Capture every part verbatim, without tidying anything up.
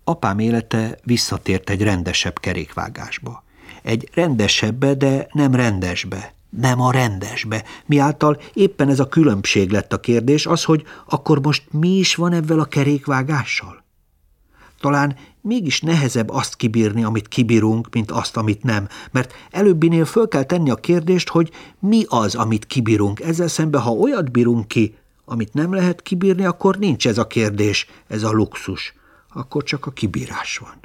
Apám élete visszatért egy rendesebb kerékvágásba. Egy rendesebbe, de nem rendesbe. Nem a rendesbe. Miáltal éppen ez a különbség lett a kérdés, az, hogy akkor most mi is van ebben a kerékvágással? Talán mégis nehezebb azt kibírni, amit kibírunk, mint azt, amit nem, mert előbbinél föl kell tenni a kérdést, hogy mi az, amit kibírunk. Ezzel szemben, ha olyat bírunk ki, amit nem lehet kibírni, akkor nincs ez a kérdés, ez a luxus. Akkor csak a kibírás van.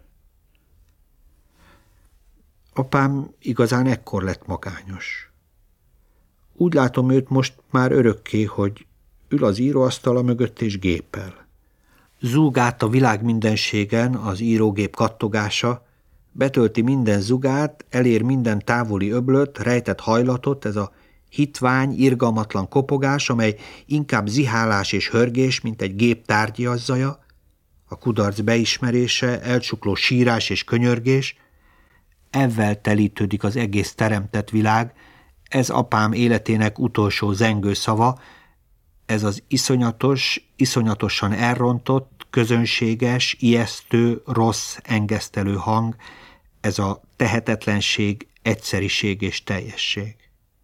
Apám igazán ekkor lett magányos. Úgy látom őt most már örökké, hogy ül az íróasztala mögött és gépel. Zúg át a világ mindenségen az írógép kattogása, betölti minden zugát, elér minden távoli öblöt, rejtett hajlatot, ez a hitvány, irgalmatlan kopogás, amely inkább zihálás és hörgés, mint egy gép tárgyazzaja, a kudarc beismerése, elcsukló sírás és könyörgés. Ezzel telítődik az egész teremtett világ, ez apám életének utolsó zengő szava, ez az iszonyatos, iszonyatosan elrontott, közönséges, ijesztő, rossz, engesztelő hang, ez a tehetetlenség, egyszeriség és teljesség.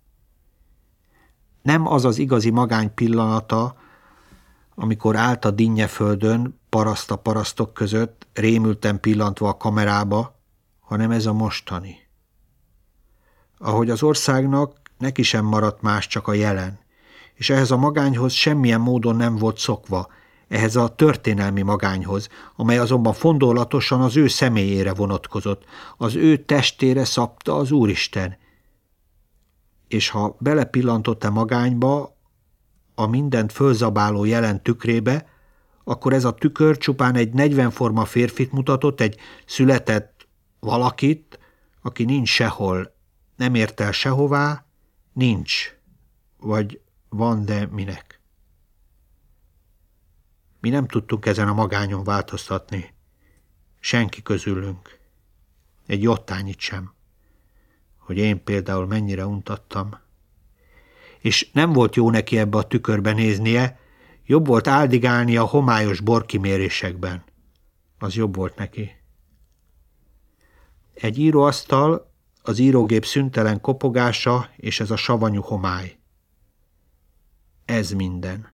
Nem az az igazi magány pillanata, amikor állt a dinnyeföldön, paraszt a parasztok között, rémülten pillantva a kamerába, hanem ez a mostani. Ahogy az országnak neki sem maradt más, csak a jelen, és ehhez a magányhoz semmilyen módon nem volt szokva, ehhez a történelmi magányhoz, amely azonban fondorlatosan az ő személyére vonatkozott, az ő testére szabta az Úristen. És ha belepillantott a magányba, a mindent fölzabáló jelen tükrébe, akkor ez a tükör csupán egy negyvenforma férfit mutatott, egy született valakit, aki nincs sehol, nem ért el sehová, nincs, vagy van, de minek. Mi nem tudtunk ezen a magányon változtatni. Senki közülünk. Egy jottányit sem. Hogy én például mennyire untattam. És nem volt jó neki ebbe a tükörbe néznie, jobb volt áldigálni a homályos borkimérésekben. Az jobb volt neki. Egy íróasztal, az írógép szüntelen kopogása és ez a savanyú homály. Ez minden.